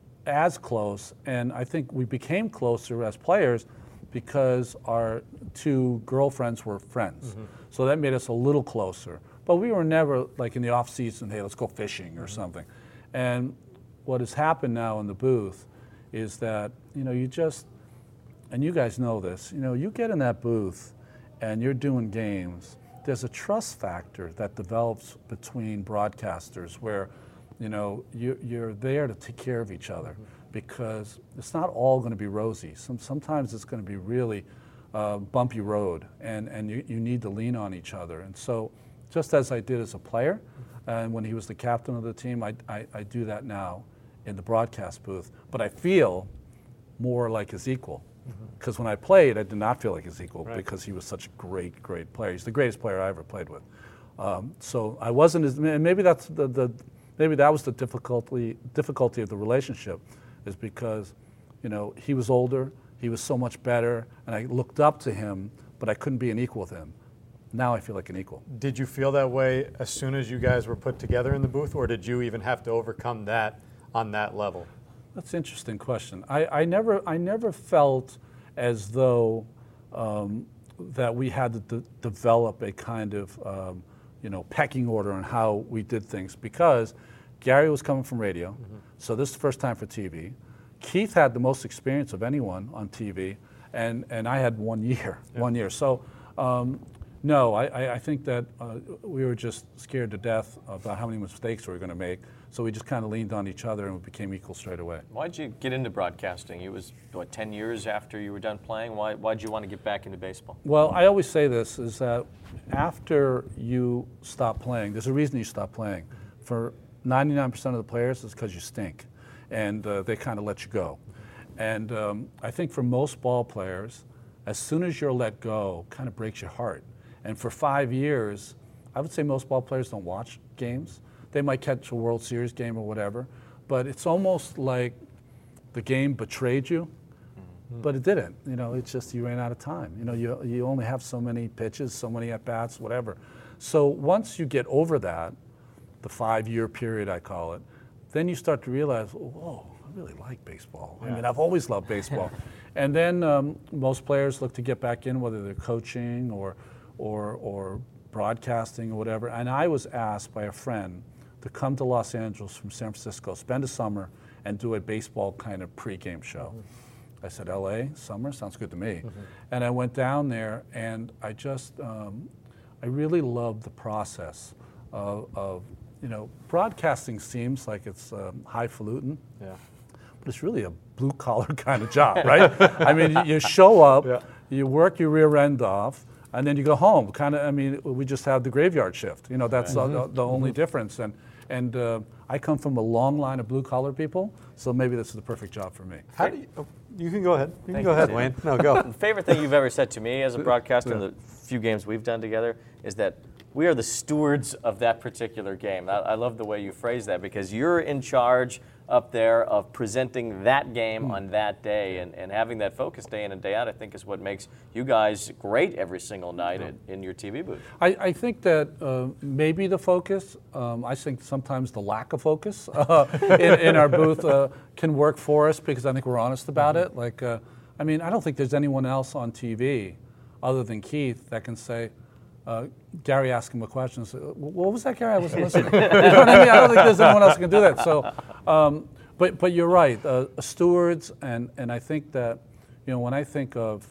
as close. And I think we became closer as players because our two girlfriends were friends. Mm-hmm. So that made us a little closer. But we were never like in the off season, hey, let's go fishing or mm-hmm. something. And what has happened now in the booth is that, you know, you just, and you guys know this, you know, you get in that booth and you're doing games, there's a trust factor that develops between broadcasters where, you know, you, you're there to take care of each other mm-hmm. because it's not all going to be rosy. Some, sometimes it's going to be really uh, bumpy road and, and you, you need to lean on each other. And so just as I did as a player, and when he was the captain of the team, I, I, I do that now in the broadcast booth, but I feel more like his equal. Because mm-hmm. when I played, I did not feel like his equal right. because he was such a great, great player. He's the greatest player I ever played with. Um, so I wasn't as, and maybe that's the, the, maybe that was the difficulty, difficulty of the relationship, is because, you know, he was older, he was so much better, and I looked up to him, but I couldn't be an equal with him. Now I feel like an equal. Did you feel that way as soon as you guys were put together in the booth, or did you even have to overcome that on that level? That's an interesting question. I, I never I never felt as though um, that we had to de- develop a kind of um, you know pecking order on how we did things because Gary was coming from radio, mm-hmm. so this is the first time for T V. Keith had the most experience of anyone on T V, and, and I had one year, yeah. one year. So um, no, I, I think that uh, we were just scared to death about how many mistakes we were going to make. So we just kind of leaned on each other and we became equal straight away. Why'd you get into broadcasting? It was, what, ten years after you were done playing? Why, why'd you want to get back into baseball? Well, I always say this, is that after you stop playing, there's a reason you stop playing. For ninety-nine percent of the players, it's because you stink. And uh, they kind of let you go. And um, I think for most ball players, as soon as you're let go, kind of breaks your heart. And for five years, I would say most ball players don't watch games. They might catch a World Series game or whatever, but it's almost like the game betrayed you, mm-hmm. but it didn't. You know, it's just you ran out of time. You know, you you only have so many pitches, so many at-bats, whatever. So once you get over that, the five-year period I call it, then you start to realize, whoa, I really like baseball. Yeah. I mean, I've always loved baseball. And then um, most players look to get back in, whether they're coaching or or or broadcasting or whatever. And I was asked by a friend to come to Los Angeles from San Francisco, spend a summer, and do a baseball kind of pregame show. Mm-hmm. I said, L A, summer, sounds good to me. Mm-hmm. And I went down there, and I just, um, I really loved the process of, of, you know, broadcasting seems like it's um, highfalutin, yeah. but it's really a blue-collar kind of job, right? I mean, you show up, yeah. you work your rear end off, and then you go home. Kind of, I mean, we just have the graveyard shift. You know, that's right. the, the only mm-hmm. difference. And and uh, I come from a long line of blue-collar people, so maybe this is the perfect job for me. How do you? Oh, you can go ahead. You Thank can go you, ahead, Wayne. No, go. The favorite thing you've ever said to me as a broadcaster yeah. in the few games we've done together is that we are the stewards of that particular game. I, I love the way you phrase that because you're in charge up there of presenting that game mm. on that day, and, and having that focus day in and day out, I think, is what makes you guys great every single night yeah. in, in your T V booth. I, I think that uh, maybe the focus, um, I think sometimes the lack of focus uh, in, in our booth uh, can work for us because I think we're honest about mm-hmm. it. Like, uh, I mean, I don't think there's anyone else on T V other than Keith that can say, Uh, Gary asked him a question and said, what was that, Gary? I wasn't listening. You know what I mean? I don't think there's anyone else who can do that. So, um, but but you're right. Uh, stewards, and, and I think that, you know, when I think of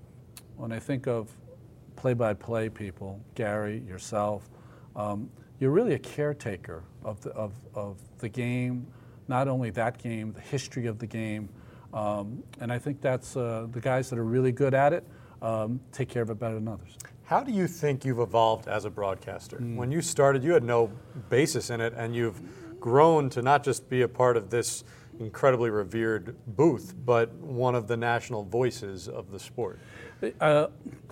when I think of play-by-play people, Gary, yourself, um, you're really a caretaker of the of, of the game, not only that game, the history of the game, um, and I think that's uh, the guys that are really good at it um, take care of it better than others. How do you think you've evolved as a broadcaster? Mm. When you started, you had no basis in it, and you've grown to not just be a part of this incredibly revered booth, but one of the national voices of the sport. Uh,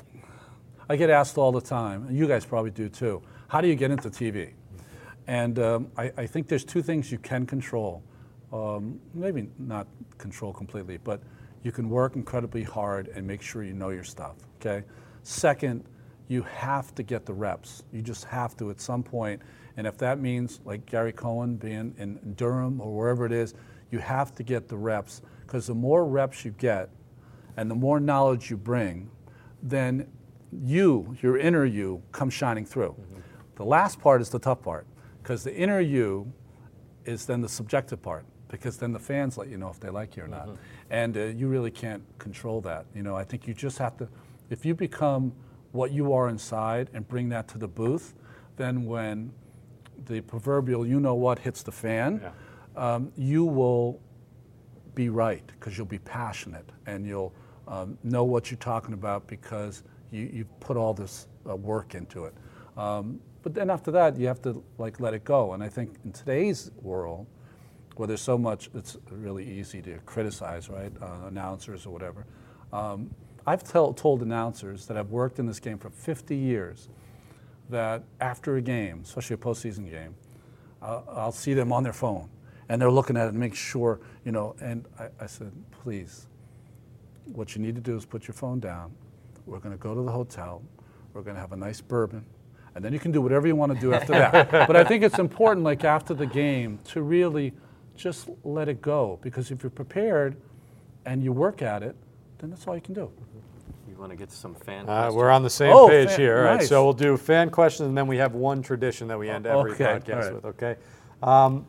I get asked all the time, and you guys probably do too, how do you get into T V? And um, I, I think there's two things you can control. Um, maybe not control completely, but you can work incredibly hard and make sure you know your stuff, okay? Second, you have to get the reps. You just have to at some point. And if that means, like Gary Cohen being in Durham or wherever it is, you have to get the reps, because the more reps you get and the more knowledge you bring, then you, your inner you, comes shining through. Mm-hmm. The last part is the tough part, because the inner you is then the subjective part, because then the fans let you know if they like you or not. Mm-hmm. And uh, you really can't control that. You know, I think you just have to, if you become what you are inside and bring that to the booth, then when the proverbial you know what hits the fan, yeah. um, you will be right, because you'll be passionate and you'll um, know what you're talking about, because you, you've put all this uh, work into it. Um, but then after that, you have to like let it go. And I think in today's world, where there's so much, it's really easy to criticize, right? Uh, announcers or whatever. Um, I've tell, told announcers that have worked in this game for fifty years that after a game, especially a postseason game, uh, I'll see them on their phone and they're looking at it and make sure, you know, and I, I said, please, what you need to do is put your phone down. We're going to go to the hotel. We're going to have a nice bourbon. And then you can do whatever you want to do after that. But I think it's important, like after the game, to really just let it go. Because if you're prepared and you work at it, then that's all you can do. You want to get some fan uh, questions? We're on the same oh, page fan, here. All right, nice. so we'll do fan questions, and then we have one tradition that we end every okay, podcast right. with, okay? Um,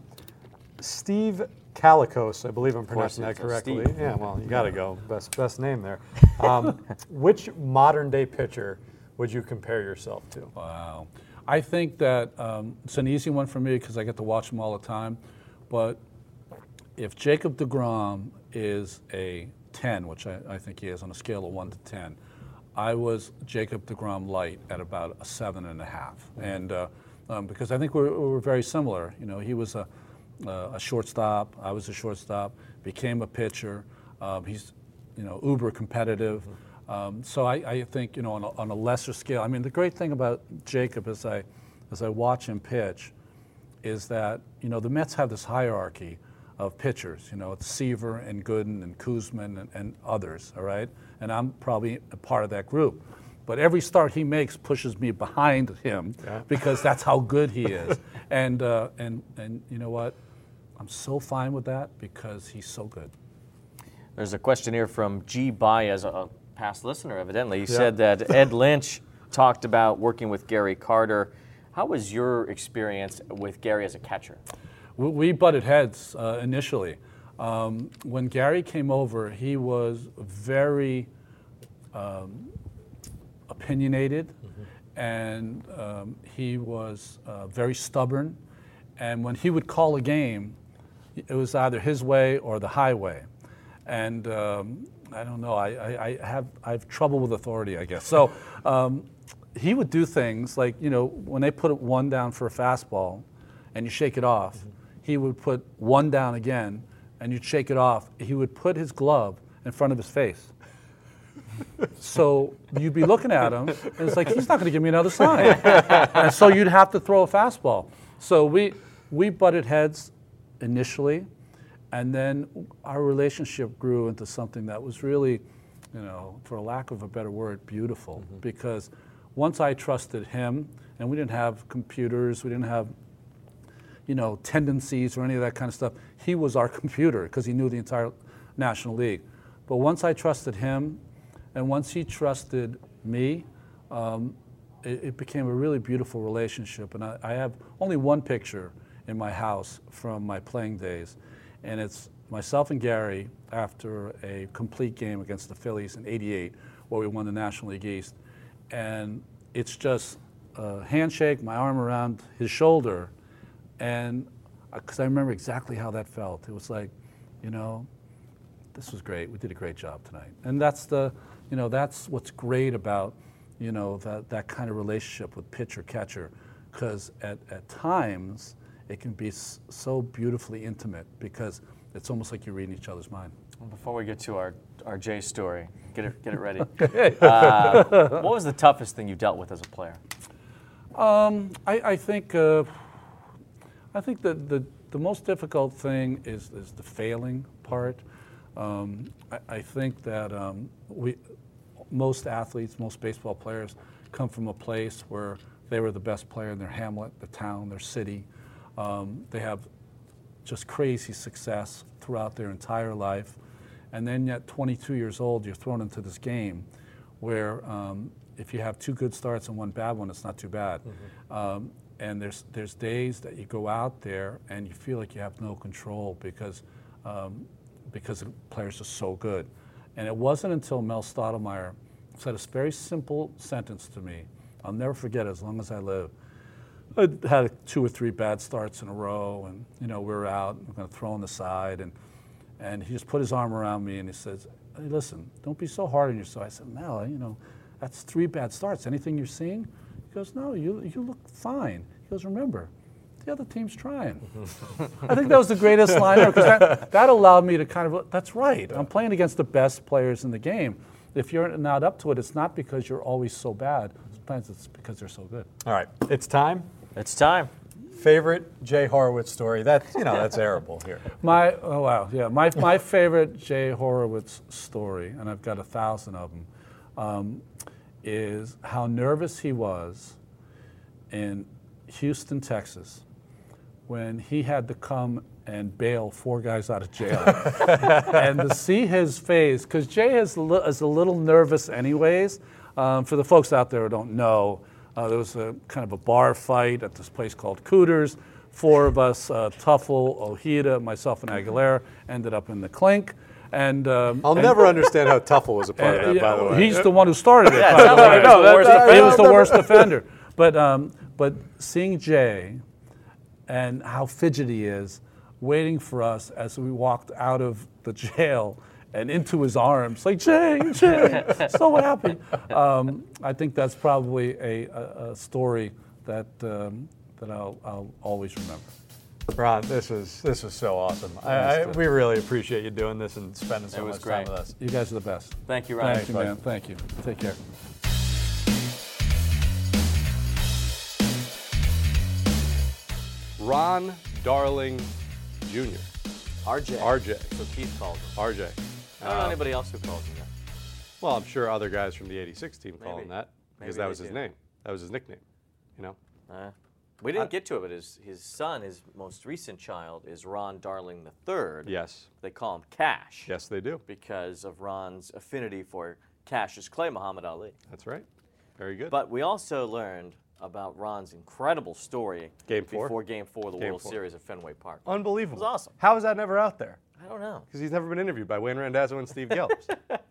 Steve Calicos, I believe I'm pronouncing that it's correctly. Steve. Yeah, well, you got to go. Best best name there. Um, which modern day pitcher would you compare yourself to? Wow. I think that um, it's an easy one for me because I get to watch them all the time. But if Jacob deGrom is a ten, which I, I think he is on a scale of one to ten, I was Jacob deGrom light at about a seven and a half. Mm-hmm. And uh, um, because I think we're, we're very similar. You know, he was a, uh, a shortstop, I was a shortstop, became a pitcher. Um, he's, you know, uber competitive. Mm-hmm. Um, so I, I think, you know, on a, on a lesser scale, I mean, the great thing about Jacob as I, as I watch him pitch is that, you know, the Mets have this hierarchy of pitchers. You know, it's Seaver and Gooden and Koosman and, and others, all right? And I'm probably a part of that group. But every start he makes pushes me behind him yeah. because that's how good he is. and, uh, and, and you know what? I'm so fine with that because he's so good. There's a question here from G. Baez, a past listener, evidently. He yeah. said that Ed Lynch talked about working with Gary Carter. How was your experience with Gary as a catcher? We butted heads uh, initially. Um, when Gary came over, he was very um, opinionated, mm-hmm. and um, he was uh, very stubborn. And when he would call a game, it was either his way or the highway. And um, I don't know, I, I, I have I have trouble with authority, I guess. So um, he would do things like, you know, when they put one down for a fastball and you shake it off, mm-hmm. he would put one down again and you'd shake it off. He would put his glove in front of his face. So you'd be looking at him, and it's like, he's not going to give me another sign. And so you'd have to throw a fastball. So we we butted heads initially, and then our relationship grew into something that was really, you know, for a lack of a better word, beautiful. Mm-hmm. Because once I trusted him, and we didn't have computers, we didn't have, you know, tendencies or any of that kind of stuff. He was our computer because he knew the entire National League. But once I trusted him, and once he trusted me, um, it, it became a really beautiful relationship. And I, I have only one picture in my house from my playing days, and it's myself and Gary after a complete game against the Phillies in eighty-eight, where we won the National League East. And it's just a handshake, my arm around his shoulder, and because I remember exactly how that felt. It was like, you know, this was great. We did a great job tonight. And that's the, you know, that's what's great about, you know, that, that kind of relationship with pitcher-catcher, because at, at times it can be s- so beautifully intimate because it's almost like you're reading each other's mind. Well, before we get to our, our Jay story, get it, get it ready. uh, what was the toughest thing you dealt with as a player? Um, I, I think uh, I think that the, the most difficult thing is, is the failing part. Um, I, I think that um, we, most athletes, most baseball players come from a place where they were the best player in their hamlet, the town, their city. Um, they have just crazy success throughout their entire life. And then at twenty-two years old, you're thrown into this game where um, if you have two good starts and one bad one, it's not too bad. Mm-hmm. um, and there's, there's days that you go out there and you feel like you have no control because, um, because the players are so good. And it wasn't until Mel Stottlemyre said a very simple sentence to me. I'll never forget it as long as I live. I had two or three bad starts in a row, and you know we were out. I'm going to throw on the side, and and he just put his arm around me and he says, "Hey, listen, don't be so hard on yourself." I said, "Mel, you know, that's three bad starts. Anything you're seeing?" He goes, "No, you you look fine." He goes, "Remember, the other team's trying." I think that was the greatest line ever because that, that allowed me to kind of, that's right. I'm playing against the best players in the game. If you're not up to it, it's not because you're always so bad. Sometimes it's because they're so good. All right, it's time. It's time. Favorite Jay Horowitz story? That's, you know, that's arable here. My, oh wow, yeah. My, my favorite Jay Horowitz story, and I've got a thousand of them, um, is how nervous he was in Houston, Texas, when he had to come and bail four guys out of jail. And to see his face, because Jay is a, li- is a little nervous anyways. Um, for the folks out there who don't know, uh, there was a kind of a bar fight at this place called Cooters. Four of us, uh, Tuffle, Ojeda, myself, and Aguilera, ended up in the clink. And um, I'll and, never understand how Tuffle was a part of that, yeah, by the way. he's the one who started it. Yeah, by it the sounds way. like he was the worst that- offender. He was the worst offender. But um, but seeing Jay and how fidgety he is, waiting for us as we walked out of the jail and into his arms, like, Jay, Jay, so happy. Um, I think that's probably a, a, a story that um, that I'll, I'll always remember. Ron, this was this was so awesome. I, I, we really appreciate you doing this and spending so It was much time great. with us. You guys are the best. Thank you, Ryan. Thank you, man. Thank you. Take care. Ron Darling Junior R J. R J. So Keith called him. R J. I don't know anybody else who calls him that. Well, I'm sure other guys from the eighty-six team call Maybe. him that because Maybe that they was his do. name. That was his nickname. You know. Uh, we didn't get to it, but his, his son, his most recent child, is Ron Darling the third. Yes. They call him Cash. Yes, they do. Because of Ron's affinity for Cassius Clay Muhammad Ali. That's right. Very good. But we also learned about Ron's incredible story Game four? before Game Four of the Game World four. Series at Fenway Park. Unbelievable. It was awesome. How is that never out there? I don't know. Because he's never been interviewed by Wayne Randazzo and Steve Gelbs.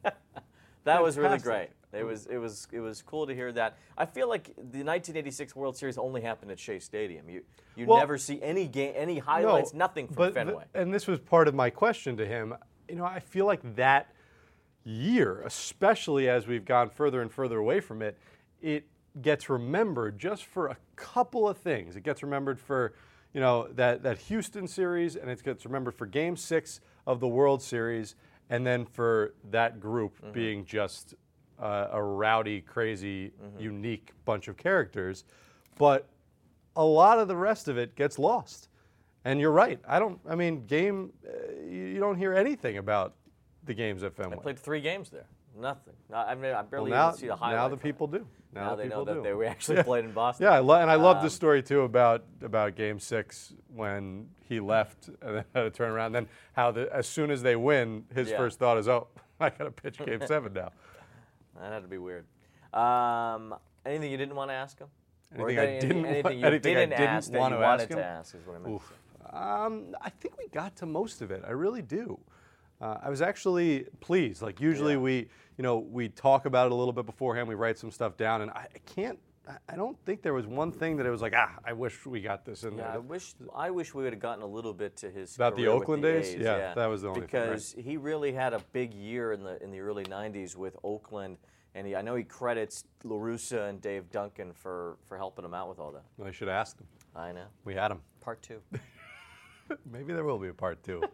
That was really Fantastic. great. It was it was it was cool to hear that. I feel like the nineteen eighty-six World Series only happened at Shea Stadium. You you Well, never see any game, any highlights, nothing from but Fenway. th- and this was part of my question to him. You know, I feel like that year, especially as we've gone further and further away from it, it gets remembered just for a couple of things. It gets remembered for, you know, that, that Houston series, and it gets remembered for Game Six of the World Series, and then for that group Mm-hmm. being just uh, a rowdy, crazy, Mm-hmm. unique bunch of characters. But a lot of the rest of it gets lost. And you're right. I don't. I mean, game. Uh, you, you don't hear anything about the games at I Fenway. played three games there. Nothing. No, I mean, I Well, barely now, even see the highlight. now the from people it. do. Now, Now the they know people that do. they we actually Yeah. played in Boston. Yeah, I lo- and I love Um, the story too about about Game Six when he left and then had to turn around. Then how the, as soon as they win, his Yeah. first thought is, "Oh, I got to pitch Game Seven now." That had to be weird. Um, anything you didn't want to ask him? Or Anything I any- didn't wa- Anything you anything I didn't, didn't ask that want you to ask wanted him? to ask is what I meant. Oof. Um, I think we got to most of it. I really do. Uh, I was actually pleased. Like usually Yeah. we, you know, we talk about it a little bit beforehand. We write some stuff down, and I, I can't. I- I don't think there was one thing that it was like, ah, I wish we got this in Yeah, I there. wish I wish we would have gotten a little bit to his About the career with Oakland the days? A's, Yeah, that was the only thing, right. because he really had a big year in the in the early nineties with Oakland, and he, I know he credits La Russa and Dave Duncan for for helping him out with all that. I should have asked him. I know. We had him. Part two. Maybe there will be a part two.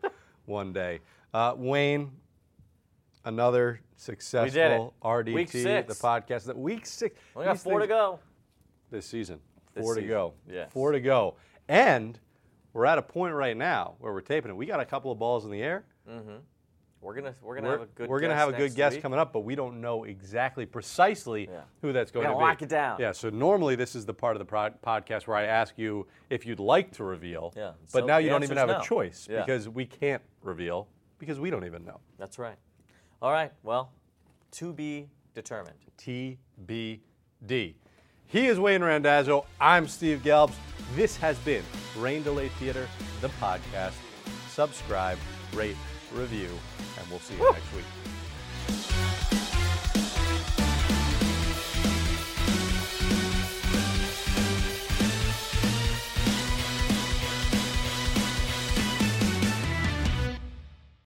one day. Uh, Wayne, another successful R D T, Week six. the podcast. That week six. We got These four to things- go. This season. This Four to season, go. yes. Four to go. And we're at a point right now where we're taping it. We got a couple of balls in the air. We're gonna we're gonna We're, have a good we're gonna guest have a good next guest week. coming up, but we don't know exactly precisely Yeah. who that's going gotta to be. lock it down. Yeah. So normally this is the part of the pod- podcast where I ask you if you'd like to reveal. Yeah. But So now the you don't even answer's have no. a choice Yeah. because we can't reveal because we don't even know. That's right. All right. Well, to be determined. T B D. He is Wayne Randazzo. I'm Steve Gelbs. This has been Rain Delay Theater, the podcast. Subscribe, rate, review, and we'll see you next week.